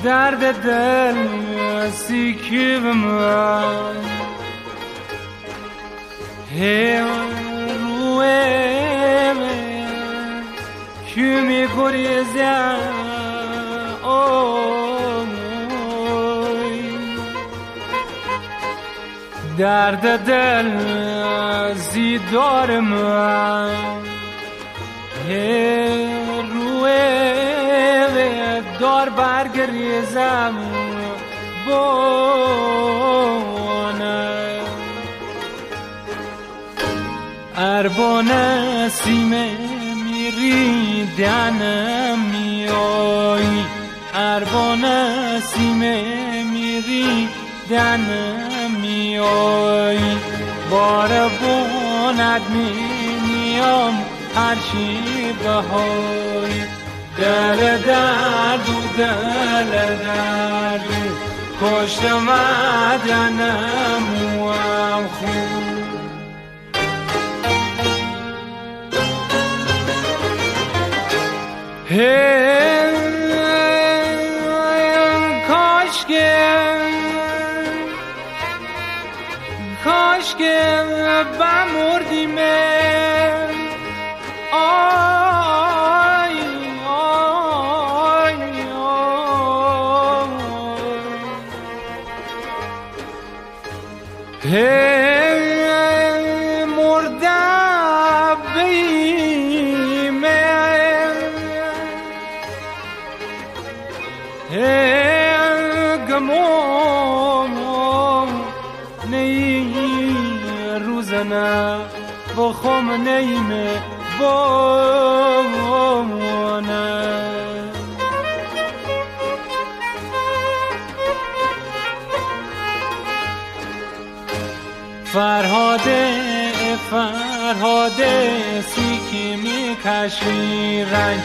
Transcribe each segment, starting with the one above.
درد دل سیکی بمن روی من کمی گریزم درد دل زیدار من روی دار برگریزم بانه اربانه سیمه میری دنم میایی اربانه سیمه میری دنم میایی بار بوند میام هرچی بهای دل درد و دل درد کشت مدنم و هم خون کاش که بمردیم آی آی مردم بیمه گمون نی روزنه بخم نیمه بمانه فرهاده سیکی میکشی رنج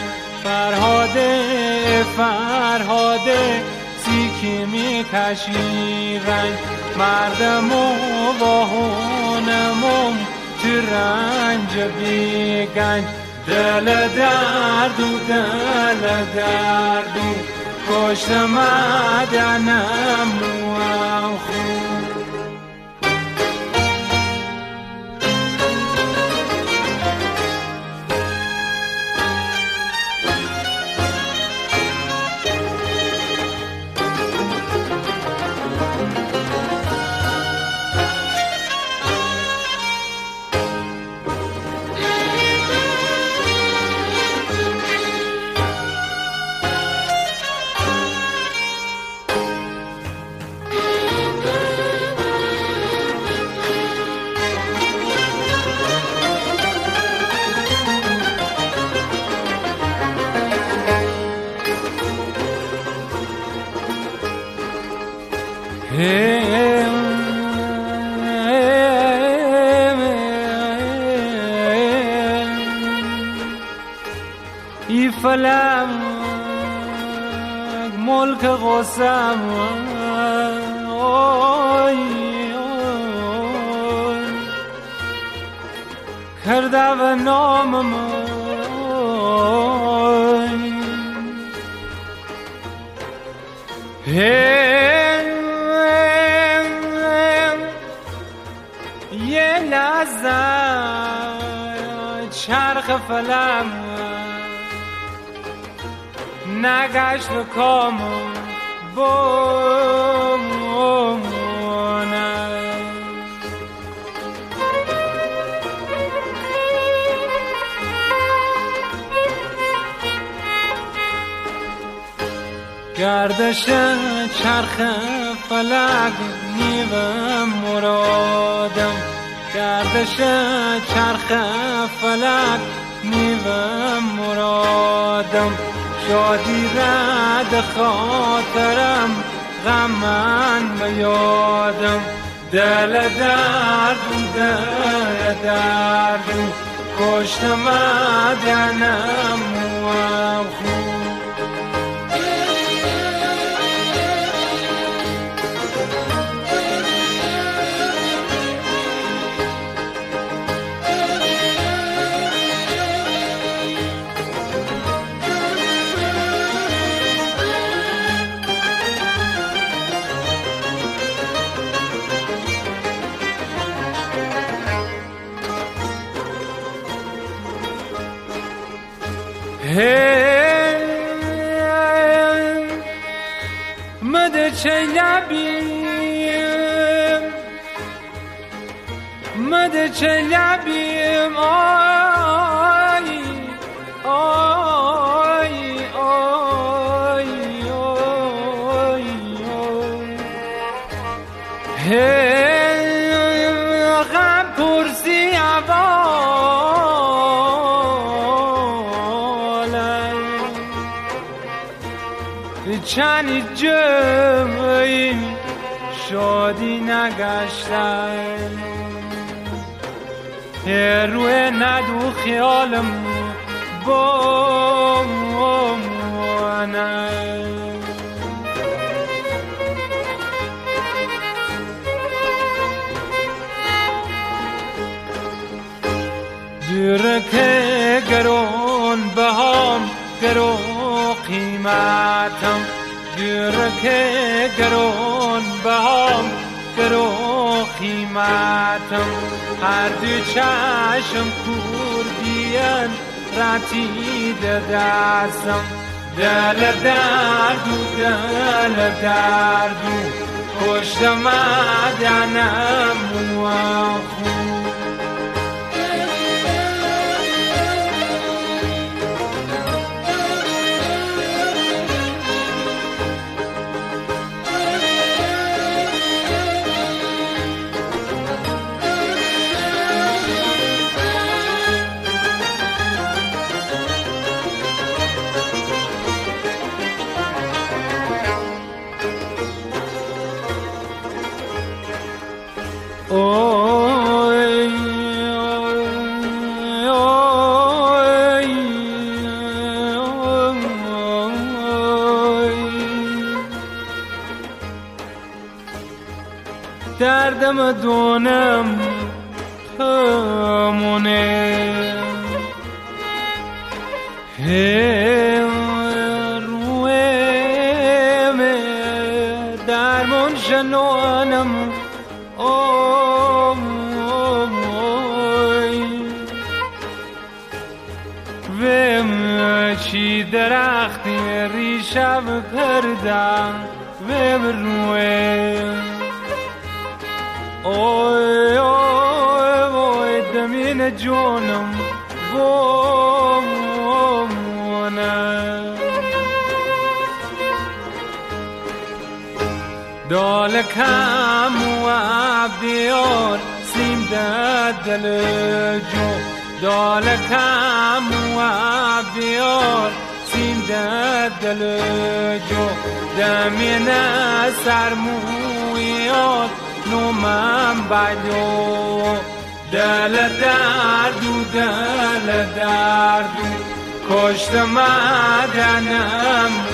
فرهاده سیکی میکشی رنج مردم و واهونمون تو رنج بیگنج دل درد و دل درد و کشت مدنم و هم خون ای فلک ملک غصم کرده و نامم یه لحظه چرخ فلک نگشت و کامون بمونه گردش چرخ فلک نیوه مرادم گردش چرخ فلک نیوه مرادم شادی رد خاطرم غم من بیادم دل درد دل درد کشت مدنم و هم خون مده چه لبیم مده چه لبیم آی آی آی آی غم پرسی عوالم چند جای شادی نگشتن روی ندو خیالم با منه دیره که گرون بهام گرو قیمتم دیره که گرون بهام گرو قیمتم هر دو چشم کور بیان رتید دستم دل دردو دل دردو پشت مدنم و خون دردم دونم همونه رویم درمون شنونم ویم چی درختی ریشم کردم ویم رویم اوی اوی اوی دمین جونم بومونه دالکم و عبدیار سیم دل جو دالکم و عبدیار سیم دل جو دمین سرمویات نو من بدو دل دردو دل دردو کشت مدنم